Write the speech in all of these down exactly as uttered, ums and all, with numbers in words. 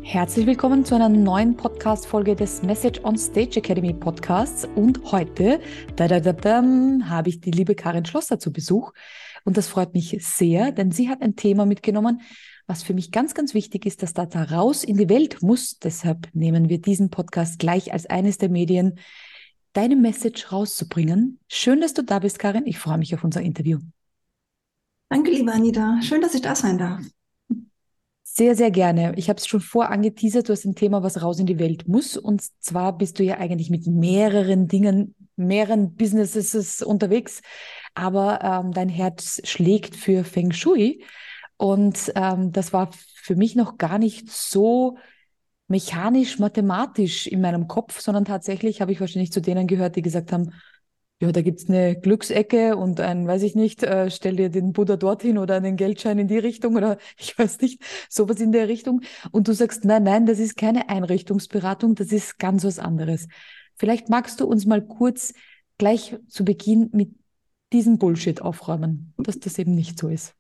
Herzlich willkommen zu einer neuen Podcast-Folge des Message on Stage Academy Podcasts. Und heute da, da, da, da, habe ich die liebe Karin Schlosser zu Besuch. Und das freut mich sehr, denn sie hat ein Thema mitgenommen, was für mich ganz, ganz wichtig ist, dass das da raus in die Welt muss. Deshalb nehmen wir diesen Podcast gleich als eines der Medien, deine Message rauszubringen. Schön, dass du da bist, Karin. Ich freue mich auf unser Interview. Danke, liebe Anita. Schön, dass ich da sein darf. Sehr, sehr gerne. Ich habe es schon vor angeteasert, du hast ein Thema, was raus in die Welt muss. Und zwar bist du ja eigentlich mit mehreren Dingen, mehreren Businesses unterwegs. Aber ähm, dein Herz schlägt für Feng Shui. Und ähm, das war für mich noch gar nicht so mechanisch, mathematisch in meinem Kopf, sondern tatsächlich habe ich wahrscheinlich zu denen gehört, die gesagt haben, ja, da gibt's eine Glücksecke und ein, weiß ich nicht, äh, stell dir den Buddha dorthin oder einen Geldschein in die Richtung oder ich weiß nicht, sowas in der Richtung. Und du sagst, nein, nein, das ist keine Einrichtungsberatung, das ist ganz was anderes. Vielleicht magst du uns mal kurz gleich zu Beginn mit diesem Bullshit aufräumen, dass das eben nicht so ist.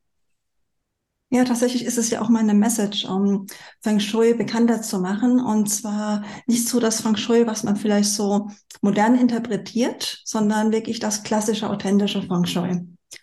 Ja, tatsächlich ist es ja auch meine Message, um Feng Shui bekannter zu machen. Und zwar nicht so das Feng Shui, was man vielleicht so modern interpretiert, sondern wirklich das klassische, authentische Feng Shui.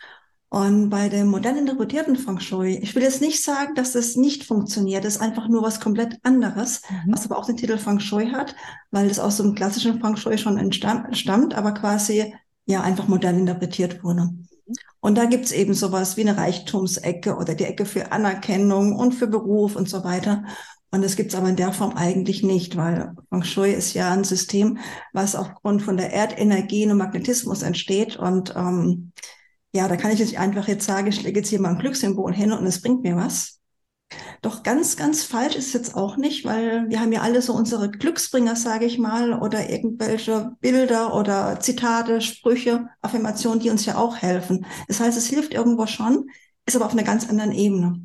Und bei dem modern interpretierten Feng Shui, ich will jetzt nicht sagen, dass das nicht funktioniert, das ist einfach nur was komplett anderes, Mhm. was aber auch den Titel Feng Shui hat, weil das aus dem klassischen Feng Shui schon entstammt, aber quasi ja einfach modern interpretiert wurde. Und da gibt's eben sowas wie eine Reichtumsecke oder die Ecke für Anerkennung und für Beruf und so weiter. Und das gibt's aber in der Form eigentlich nicht, weil Feng Shui ist ja ein System, was aufgrund von der Erdenergie und Magnetismus entsteht. Und ähm, ja, da kann ich nicht einfach jetzt sagen, ich lege jetzt hier mal ein Glückssymbol hin und es bringt mir was. Doch ganz, ganz falsch ist es jetzt auch nicht, weil wir haben ja alle so unsere Glücksbringer, sage ich mal, oder irgendwelche Bilder oder Zitate, Sprüche, Affirmationen, die uns ja auch helfen. Das heißt, es hilft irgendwo schon, ist aber auf einer ganz anderen Ebene.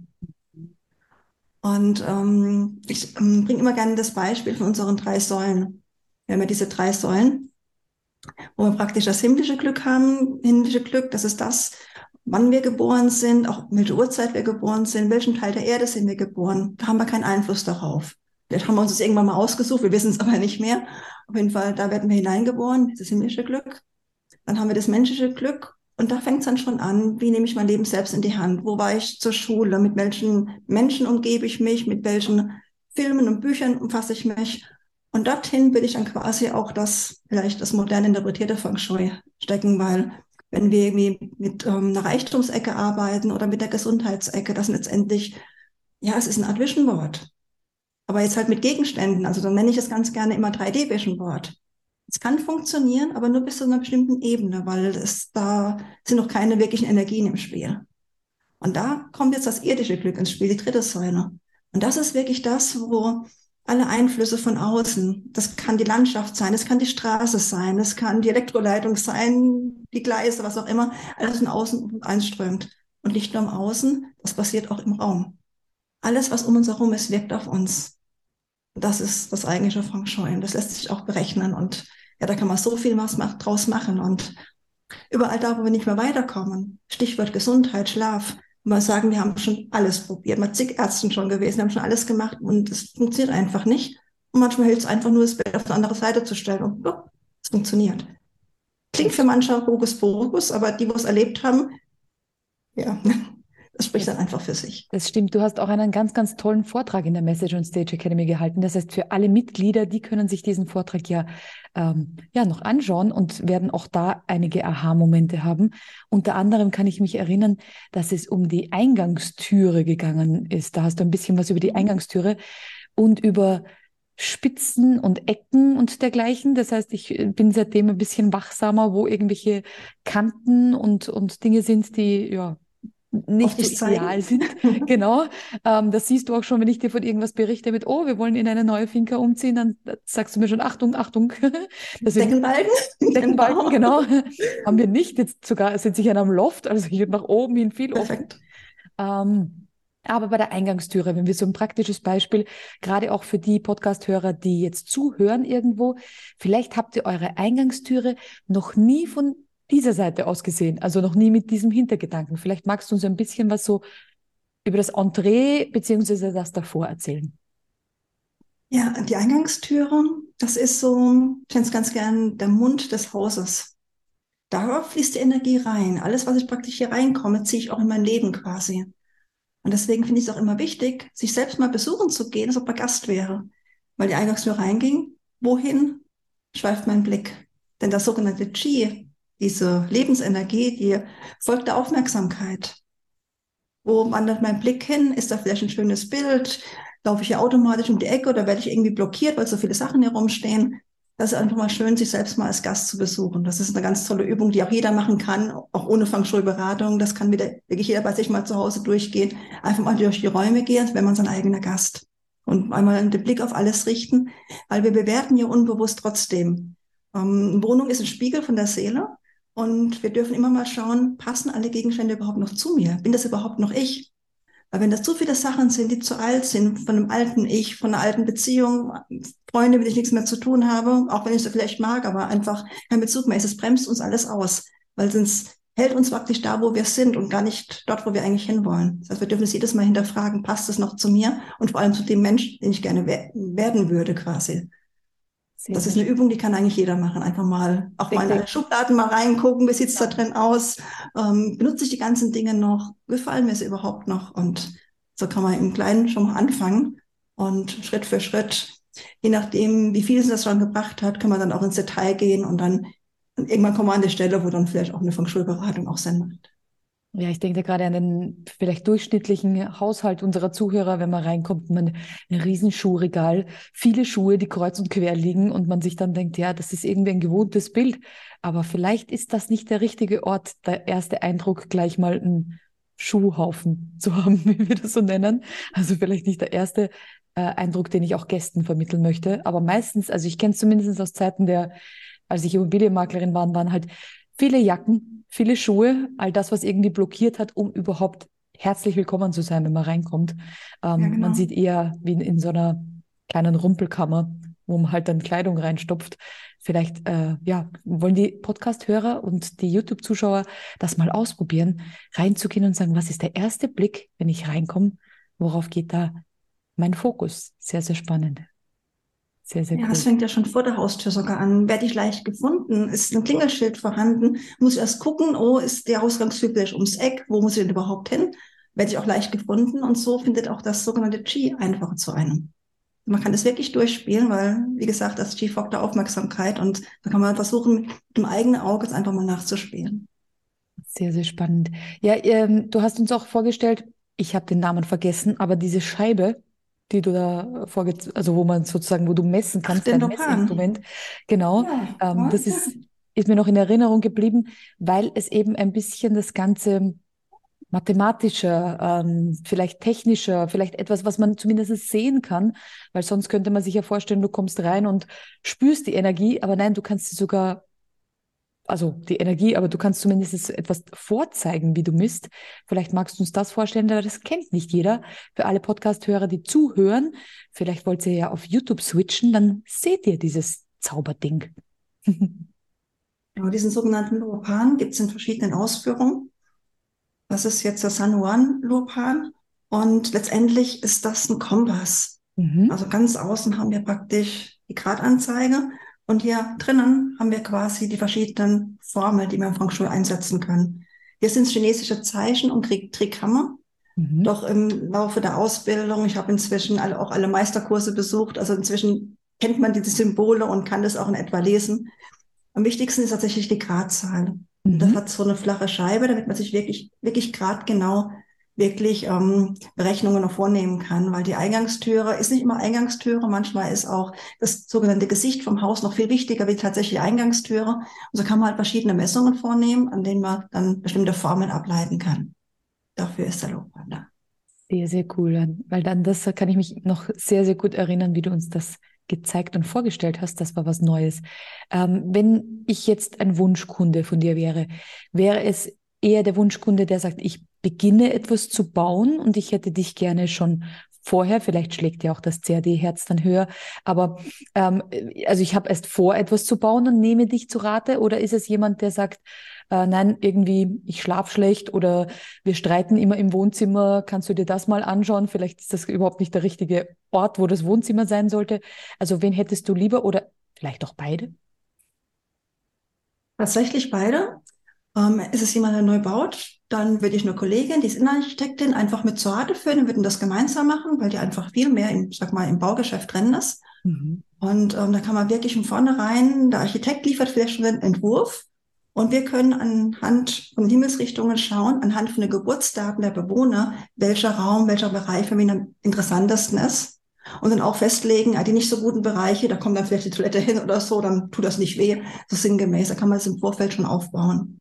Und ähm, ich ähm, bringe immer gerne das Beispiel von unseren drei Säulen. Wir haben ja diese drei Säulen, wo wir praktisch das himmlische Glück haben. Himmlische Glück, das ist das, wann wir geboren sind, auch welche Uhrzeit wir geboren sind, in welchem Teil der Erde sind wir geboren. Da haben wir keinen Einfluss darauf. Vielleicht haben wir uns das irgendwann mal ausgesucht, wir wissen es aber nicht mehr. Auf jeden Fall, da werden wir hineingeboren, das himmlische Glück. Dann haben wir das menschliche Glück. Und da fängt es dann schon an, wie nehme ich mein Leben selbst in die Hand? Wo war ich zur Schule? Mit welchen Menschen umgebe ich mich? Mit welchen Filmen und Büchern umfasse ich mich? Und dorthin will ich dann quasi auch das, vielleicht das modern interpretierte Feng Shui stecken, weil wenn wir irgendwie mit ähm, einer Reichtumsecke arbeiten oder mit der Gesundheitsecke, das sind letztendlich, ja, es ist eine Art Vision Board. Aber jetzt halt mit Gegenständen, also dann nenne ich es ganz gerne immer drei D Vision Board. Es kann funktionieren, aber nur bis zu einer bestimmten Ebene, weil es da sind noch keine wirklichen Energien im Spiel. Und da kommt jetzt das irdische Glück ins Spiel, die dritte Säule. Und das ist wirklich das, wo alle Einflüsse von außen, das kann die Landschaft sein, das kann die Straße sein, das kann die Elektroleitung sein, die Gleise, was auch immer, alles von außen einströmt. Und nicht nur im Außen, das passiert auch im Raum. Alles, was um uns herum ist, wirkt auf uns. Das ist das eigentliche Feng Shui. Und das lässt sich auch berechnen. Und ja, da kann man so viel was draus machen. Und überall da, wo wir nicht mehr weiterkommen, Stichwort Gesundheit, Schlaf, und wir sagen, wir haben schon alles probiert, mal zig Ärzten schon gewesen, haben schon alles gemacht und es funktioniert einfach nicht. Und manchmal hilft es einfach nur, das Bett auf eine andere Seite zu stellen und ja, es funktioniert. Klingt für Das manche Hokus Pokus, aber die, die es erlebt haben, ja, das spricht dann Das, einfach für sich. das stimmt. Du hast auch einen ganz, ganz tollen Vortrag in der Message on Stage Academy gehalten. Das heißt, für alle Mitglieder, die können sich diesen Vortrag ja, ähm, ja noch anschauen und werden auch da einige Aha-Momente haben. Unter anderem kann ich mich erinnern, dass es um die Eingangstüre gegangen ist. Da hast du ein bisschen was über die Eingangstüre und über Spitzen und Ecken und dergleichen. Das heißt, ich äh, bin seitdem ein bisschen wachsamer, wo irgendwelche Kanten und, und Dinge sind, die ja Auf nicht so dich ideal zeigen. sind. Genau. Ähm, das siehst du auch schon, wenn ich dir von irgendwas berichte mit, oh, wir wollen in eine neue Finca umziehen, dann sagst du mir schon, Achtung, Achtung. Das sind Deckenbalken, Deckenbalken, genau. genau. Haben wir nicht. Jetzt sogar sitze ich in einem Loft, also hier nach oben hin viel offen. Perfekt. Ähm, aber bei der Eingangstüre, wenn wir so ein praktisches Beispiel, gerade auch für die Podcast-Hörer, die jetzt zuhören irgendwo, vielleicht habt ihr eure Eingangstüre noch nie von dieser Seite aus gesehen, also noch nie mit diesem Hintergedanken. Vielleicht magst du uns ein bisschen was so über das Entree beziehungsweise das davor erzählen. Ja, die Eingangstüre, das ist so, ich nenne es ganz gern der Mund des Hauses. Da fließt die Energie rein. Alles, was ich praktisch hier reinkomme, ziehe ich auch in mein Leben quasi. Und deswegen finde ich es auch immer wichtig, sich selbst mal besuchen zu gehen, als ob man Gast wäre. Weil die Eingangstür reinging, wohin schweift mein Blick? Denn das sogenannte Qi, diese Lebensenergie, die folgt der Aufmerksamkeit. Wo wandert mein Blick hin? Ist da vielleicht ein schönes Bild? Laufe ich hier automatisch um die Ecke oder werde ich irgendwie blockiert, weil so viele Sachen hier rumstehen? Das ist einfach mal schön, sich selbst mal als Gast zu besuchen. Das ist eine ganz tolle Übung, die auch jeder machen kann, auch ohne Feng Shui-Beratung. Das kann wieder wirklich jeder bei sich mal zu Hause durchgehen. Einfach mal durch die Räume gehen, als wäre man sein eigener Gast. Und einmal den Blick auf alles richten, weil wir bewerten ja unbewusst trotzdem. Ähm, eine Wohnung ist ein Spiegel von der Seele. Und wir dürfen immer mal schauen, passen alle Gegenstände überhaupt noch zu mir? Bin das überhaupt noch ich? Weil wenn das zu viele Sachen sind, die zu alt sind, von einem alten Ich, von einer alten Beziehung, Freunde, mit denen ich nichts mehr zu tun habe, auch wenn ich sie vielleicht mag, aber einfach kein Bezug mehr ist, es bremst uns alles aus, weil sonst hält uns wirklich da, wo wir sind und gar nicht dort, wo wir eigentlich hinwollen. Das heißt, wir dürfen es jedes Mal hinterfragen, passt es noch zu mir und vor allem zu dem Mensch, den ich gerne we- werden würde quasi. Sehr, Das sehr ist eine schön. Übung, die kann eigentlich jeder machen. Einfach mal auch Ich mal in alle denke, Schubladen mal reingucken, wie sieht's da ja. drin aus? Ähm, benutze ich die ganzen Dinge noch? Gefallen mir sie überhaupt noch? Und so kann man im Kleinen schon mal anfangen. Und Schritt für Schritt, je nachdem, wie viel es das schon gebracht hat, kann man dann auch ins Detail gehen und dann und irgendwann kommen wir an die Stelle, wo dann vielleicht auch eine Feng Shui-Beratung auch Sinn macht. Ja, ich denke da gerade an den vielleicht durchschnittlichen Haushalt unserer Zuhörer, wenn man reinkommt, man ein Riesenschuhregal, viele Schuhe, die kreuz und quer liegen und man sich dann denkt, ja, das ist irgendwie ein gewohntes Bild, aber vielleicht ist das nicht der richtige Ort, der erste Eindruck gleich mal einen Schuhhaufen zu haben, wie wir das so nennen. Also vielleicht nicht der erste äh, Eindruck, den ich auch Gästen vermitteln möchte, aber meistens, also ich kenne es zumindest aus Zeiten der, als ich Immobilienmaklerin war, waren halt viele Jacken, viele Schuhe, all das, was irgendwie blockiert hat, um überhaupt herzlich willkommen zu sein, wenn man reinkommt. Ja, Ähm, man genau. sieht eher wie in, in so einer kleinen Rumpelkammer, wo man halt dann Kleidung reinstopft. Vielleicht, äh, ja, wollen die Podcast-Hörer und die YouTube-Zuschauer das mal ausprobieren, reinzugehen und sagen, was ist der erste Blick, wenn ich reinkomme? Worauf geht da mein Fokus? Sehr, sehr spannend. Sehr, sehr Ja, es cool. fängt ja schon vor der Haustür sogar an. Werde ich leicht gefunden? Ist ein Klingelschild vorhanden? Muss ich erst gucken, oh, ist der Ausgangstür vielleicht ums Eck? Wo muss ich denn überhaupt hin? Werde ich auch leicht gefunden? Und so findet auch das sogenannte Qi einfach zu einem. Man kann es wirklich durchspielen, weil, wie gesagt, das Qi folgt der Aufmerksamkeit und da kann man versuchen, mit dem eigenen Auge es einfach mal nachzuspielen. Sehr, sehr spannend. Ja, ähm, du hast uns auch vorgestellt, ich habe den Namen vergessen, aber diese Scheibe, die du da vorge, also wo man sozusagen, wo du messen Ach, kannst, den dein Lopan. Messinstrument, genau, Ja, ähm, das Wahnsinn. ist, ist mir noch in Erinnerung geblieben, weil es eben ein bisschen das Ganze mathematischer, ähm, vielleicht technischer, vielleicht etwas, was man zumindest sehen kann, weil sonst könnte man sich ja vorstellen, du kommst rein und spürst die Energie, aber nein, du kannst sie sogar, also die Energie, aber du kannst zumindest etwas vorzeigen, wie du misst. Vielleicht magst du uns das vorstellen, aber das kennt nicht jeder. Für alle Podcast-Hörer, die zuhören, vielleicht wollt ihr ja auf YouTube switchen, dann seht ihr dieses Zauberding. Genau, diesen sogenannten Lopan gibt es in verschiedenen Ausführungen. Das ist jetzt der San Juan Lopan und letztendlich ist das ein Kompass. Mhm. Also ganz außen haben wir praktisch die Gradanzeige und hier drinnen haben wir quasi die verschiedenen Formeln, die man im Feng Shui einsetzen kann. Hier sind chinesische Zeichen und Trigramme. Mhm. Doch im Laufe der Ausbildung, ich habe inzwischen alle, auch alle Meisterkurse besucht, also inzwischen kennt man diese Symbole und kann das auch in etwa lesen. Am wichtigsten ist tatsächlich die Gradzahl. Und das Mhm. hat so eine flache Scheibe, damit man sich wirklich, wirklich gradgenau wirklich ähm, Berechnungen noch vornehmen kann, weil die Eingangstüre ist nicht immer Eingangstüre, manchmal ist auch das sogenannte Gesicht vom Haus noch viel wichtiger wie tatsächlich die Eingangstüre. Und so kann man halt verschiedene Messungen vornehmen, an denen man dann bestimmte Formeln ableiten kann. Dafür ist der Lopan da. Sehr, sehr cool, Jan. Weil dann das kann ich mich noch sehr, sehr gut erinnern, wie du uns das gezeigt und vorgestellt hast. Das war was Neues. Ähm, wenn ich jetzt ein Wunschkunde von dir wäre, wäre es eher der Wunschkunde, der sagt, ich beginne etwas zu bauen und ich hätte dich gerne schon vorher, vielleicht schlägt ja auch das C A D-Herz dann höher, aber ähm, also ich habe erst vor, etwas zu bauen und nehme dich zu Rate, oder ist es jemand, der sagt, äh, nein, irgendwie, ich schlafe schlecht oder wir streiten immer im Wohnzimmer, kannst du dir das mal anschauen? Vielleicht ist das überhaupt nicht der richtige Ort, wo das Wohnzimmer sein sollte. Also wen hättest du lieber oder vielleicht auch beide? Tatsächlich beide. Ähm, ist es jemand, der neu baut, dann würde ich eine Kollegin, die ist Innenarchitektin, einfach mit zur Rate führen und würden das gemeinsam machen, weil die einfach viel mehr im, sag mal, im Baugeschäft drin ist. Mhm. Und ähm, da kann man wirklich von vornherein, der Architekt liefert vielleicht schon den Entwurf und wir können anhand von Himmelsrichtungen schauen, anhand von den Geburtsdaten der Bewohner, welcher Raum, welcher Bereich für mich am interessantesten ist. Und dann auch festlegen, ah, die nicht so guten Bereiche, da kommt dann vielleicht die Toilette hin oder so, dann tut das nicht weh, so sinngemäß. Da kann man das im Vorfeld schon aufbauen.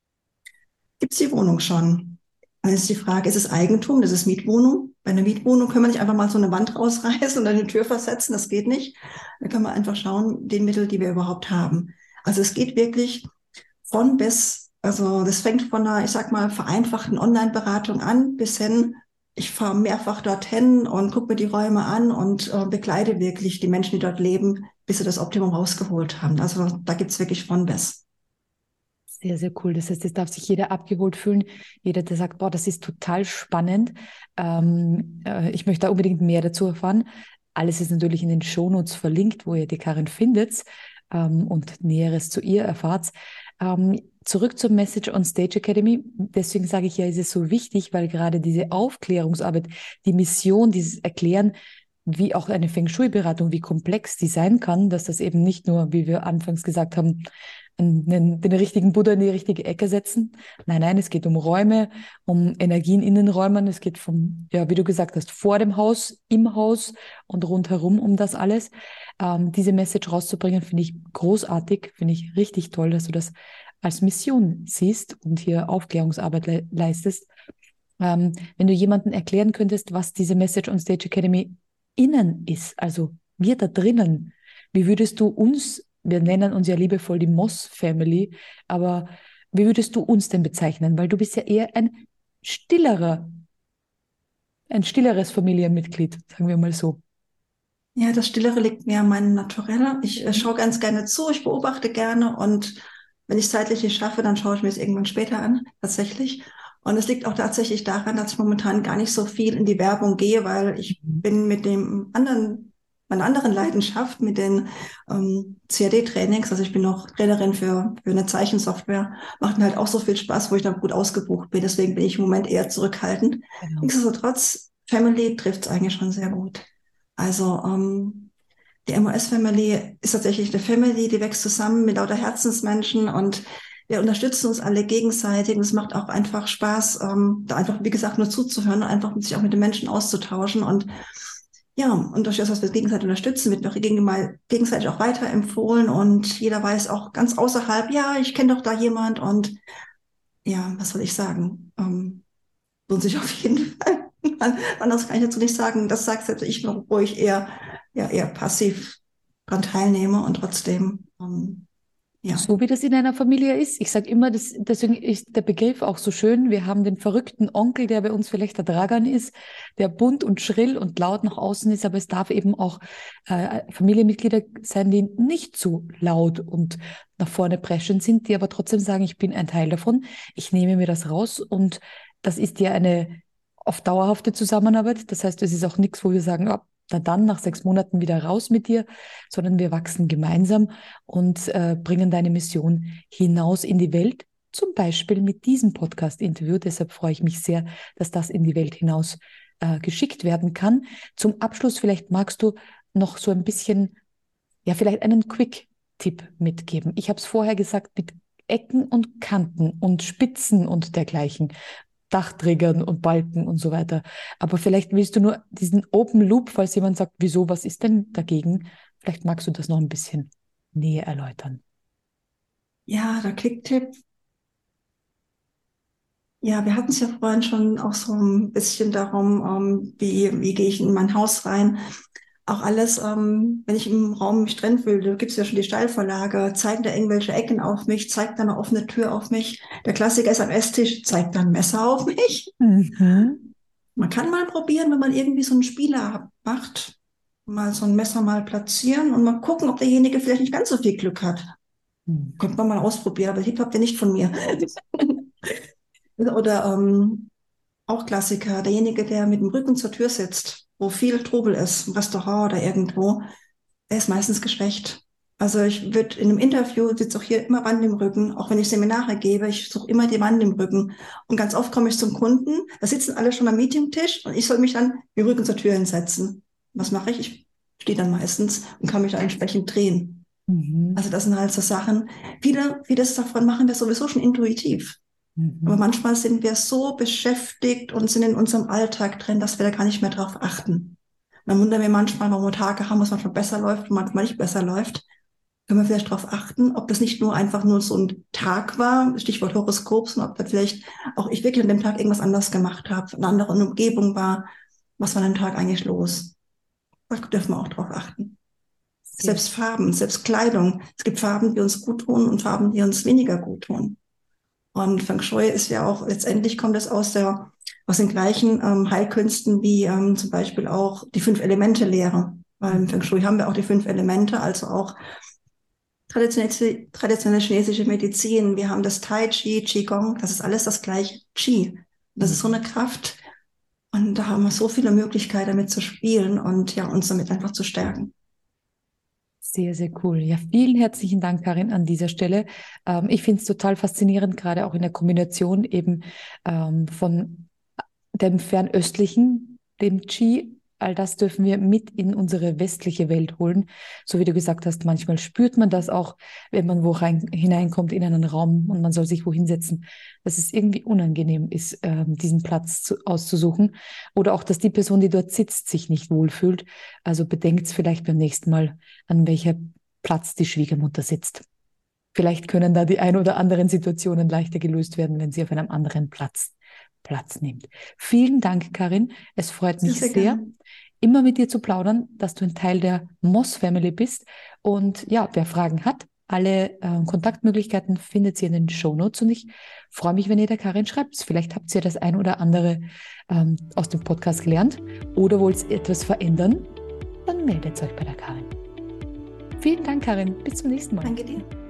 Gibt es die Wohnung schon? Dann ist die Frage, ist es Eigentum, ist es Mietwohnung? Bei einer Mietwohnung können wir nicht einfach mal so eine Wand rausreißen und eine Tür versetzen, das geht nicht. Da können wir einfach schauen, den Mittel, die wir überhaupt haben. Also es geht wirklich von bis, also das fängt von einer, ich sag mal, vereinfachten Online-Beratung an, bis hin, ich fahre mehrfach dorthin und gucke mir die Räume an und äh, begleite wirklich die Menschen, die dort leben, bis sie das Optimum rausgeholt haben. Also da gibt's wirklich von bis. Sehr, sehr cool. Das heißt, es darf sich jeder abgeholt fühlen. Jeder, der sagt, boah, das ist total spannend. Ähm, äh, ich möchte da unbedingt mehr dazu erfahren. Alles ist natürlich in den Shownotes verlinkt, wo ihr die Karin findet ähm, und Näheres zu ihr erfahrt. Ähm, zurück zur Message on Stage Academy. Deswegen sage ich ja, ist es so wichtig, weil gerade diese Aufklärungsarbeit, die Mission, dieses Erklären, wie auch eine Feng Shui-Beratung, wie komplex die sein kann, dass das eben nicht nur, wie wir anfangs gesagt haben, den, den richtigen Buddha in die richtige Ecke setzen. Nein, nein, es geht um Räume, um Energien in den Räumen. Es geht vom, ja, wie du gesagt hast, vor dem Haus, im Haus und rundherum um das alles. Ähm, diese Message rauszubringen, finde ich großartig, finde ich richtig toll, dass du das als Mission siehst und hier Aufklärungsarbeit le leistest. Ähm, wenn du jemandem erklären könntest, was diese Message on Stage Academy innen ist, also wir da drinnen, wie würdest du uns, wir nennen uns ja liebevoll die Moss Family, aber wie würdest du uns denn bezeichnen? Weil du bist ja eher ein stillerer, ein stilleres Familienmitglied, sagen wir mal so. Ja, das Stillere liegt mir an meinem Naturell. Ich äh, Mhm. schaue ganz gerne zu, ich beobachte gerne und wenn ich es zeitlich nicht schaffe, dann schaue ich mir es irgendwann später an, tatsächlich. Und es liegt auch tatsächlich daran, dass ich momentan gar nicht so viel in die Werbung gehe, weil ich Mhm. bin mit dem anderen, meiner anderen Leidenschaft, mit den ähm, C A D-Trainings, also ich bin noch Trainerin für, für eine Zeichensoftware, macht mir halt auch so viel Spaß, wo ich dann gut ausgebucht bin. Deswegen bin ich im Moment eher zurückhaltend. Genau. Nichtsdestotrotz, Family trifft es eigentlich schon sehr gut. Also ähm, die M O S-Family ist tatsächlich eine Family, die wächst zusammen mit lauter Herzensmenschen und wir unterstützen uns alle gegenseitig. Und es macht auch einfach Spaß, ähm, da einfach, wie gesagt, nur zuzuhören und einfach sich auch mit den Menschen auszutauschen. Und ja, und durch das, was wir gegenseitig unterstützen, wird noch gegenseitig auch weiterempfohlen und jeder weiß auch ganz außerhalb, ja, ich kenne doch da jemand und ja, was soll ich sagen? Ähm, lohnt sich auf jeden Fall. Anders kann ich dazu nicht sagen. Das sagt selbst ich noch, wo ich eher, ja, eher passiv dran teilnehme und trotzdem, ähm, ja. So wie das in einer Familie ist. Ich sage immer, das, deswegen ist der Begriff auch so schön. Wir haben den verrückten Onkel, der bei uns vielleicht der Dragan ist, der bunt und schrill und laut nach außen ist, aber es darf eben auch äh, Familienmitglieder sein, die nicht so laut und nach vorne preschen sind, die aber trotzdem sagen, ich bin ein Teil davon, ich nehme mir das raus und das ist ja eine auf dauerhafte Zusammenarbeit. Das heißt, es ist auch nichts, wo wir sagen, oh, na dann nach sechs Monaten wieder raus mit dir, sondern wir wachsen gemeinsam und äh, bringen deine Mission hinaus in die Welt, zum Beispiel mit diesem Podcast-Interview. Deshalb freue ich mich sehr, dass das in die Welt hinaus äh, geschickt werden kann. Zum Abschluss, vielleicht magst du noch so ein bisschen, ja, vielleicht einen Quick-Tipp mitgeben. Ich habe es vorher gesagt, mit Ecken und Kanten und Spitzen und dergleichen. Dachträgern und Balken und so weiter. Aber vielleicht willst du nur diesen Open Loop, falls jemand sagt, wieso, was ist denn dagegen? Vielleicht magst du das noch ein bisschen näher erläutern. Ja, der Kicktipp. Ja, wir hatten es ja vorhin schon auch so ein bisschen darum, ähm, wie, wie gehe ich in mein Haus rein. Auch alles, ähm, wenn ich im Raum mich drin fühle, gibt es ja schon die Steilvorlage, zeigen da irgendwelche Ecken auf mich, zeigt da eine offene Tür auf mich. Der Klassiker ist am Esstisch, zeigt da ein Messer auf mich. Mhm. Man kann mal probieren, wenn man irgendwie so einen Spieler macht, mal so ein Messer mal platzieren und mal gucken, ob derjenige vielleicht nicht ganz so viel Glück hat. Hm. Könnte man mal ausprobieren, aber Tipp habt ihr nicht von mir. Oder ähm, auch Klassiker, derjenige, der mit dem Rücken zur Tür sitzt, wo viel Trubel ist, im Restaurant oder irgendwo, der ist meistens geschwächt. Also ich würde in einem Interview, sitze auch hier immer Wand im Rücken, auch wenn ich Seminare gebe, ich suche immer die Wand im Rücken. Und ganz oft komme ich zum Kunden, da sitzen alle schon am Meetingtisch und ich soll mich dann mit dem Rücken zur Tür hinsetzen. Was mache ich? Ich stehe dann meistens und kann mich dann entsprechend drehen. Mhm. Also das sind halt so Sachen. Viele, vieles davon machen wir sowieso schon intuitiv. Aber Mhm. manchmal sind wir so beschäftigt und sind in unserem Alltag drin, dass wir da gar nicht mehr drauf achten. Dann wundern wir manchmal, warum wir Tage haben, wo es manchmal besser läuft und manchmal nicht besser läuft. Können wir vielleicht darauf achten, ob das nicht nur einfach nur so ein Tag war, Stichwort Horoskop, sondern ob da vielleicht auch ich wirklich an dem Tag irgendwas anders gemacht habe, eine andere Umgebung war. Was war an dem Tag eigentlich los? Da dürfen wir auch drauf achten. Sehr. Selbst Farben, selbst Kleidung. Es gibt Farben, die uns gut tun und Farben, die uns weniger gut tun. Und Feng Shui ist ja auch, letztendlich kommt es aus der, aus den gleichen ähm, Heilkünsten wie ähm, zum Beispiel auch die Fünf-Elemente-Lehre. Weil im Feng Shui haben wir auch die fünf Elemente, also auch traditionelle, traditionelle chinesische Medizin. Wir haben das Tai Chi, Qigong, das ist alles das gleiche Qi. Das ist so Mhm. eine Kraft. Und da haben wir so viele Möglichkeiten, damit zu spielen und ja, uns damit einfach zu stärken. Sehr, sehr cool. Ja, vielen herzlichen Dank, Karin, an dieser Stelle. Ähm, ich finde es total faszinierend, gerade auch in der Kombination eben ähm, von dem Fernöstlichen, dem Qi. All das dürfen wir mit in unsere westliche Welt holen. So wie du gesagt hast, manchmal spürt man das auch, wenn man wo rein, hineinkommt in einen Raum und man soll sich wo hinsetzen, dass es irgendwie unangenehm ist, ähm, diesen Platz zu, auszusuchen. Oder auch, dass die Person, die dort sitzt, sich nicht wohlfühlt. Also bedenkt vielleicht beim nächsten Mal, an welcher Platz die Schwiegermutter sitzt. Vielleicht können da die ein oder anderen Situationen leichter gelöst werden, wenn sie auf einem anderen Platz Platz nimmt. Vielen Dank, Karin. Es freut Sehr, mich sehr sehr, gerne. immer mit dir zu plaudern, dass du ein Teil der Moss Family bist. Und ja, wer Fragen hat, alle äh, Kontaktmöglichkeiten findet ihr in den Shownotes. Und ich freue mich, wenn ihr der Karin schreibt. Vielleicht habt ihr das ein oder andere ähm, aus dem Podcast gelernt oder wollt etwas verändern. Dann meldet euch bei der Karin. Vielen Dank, Karin. Bis zum nächsten Mal. Danke dir.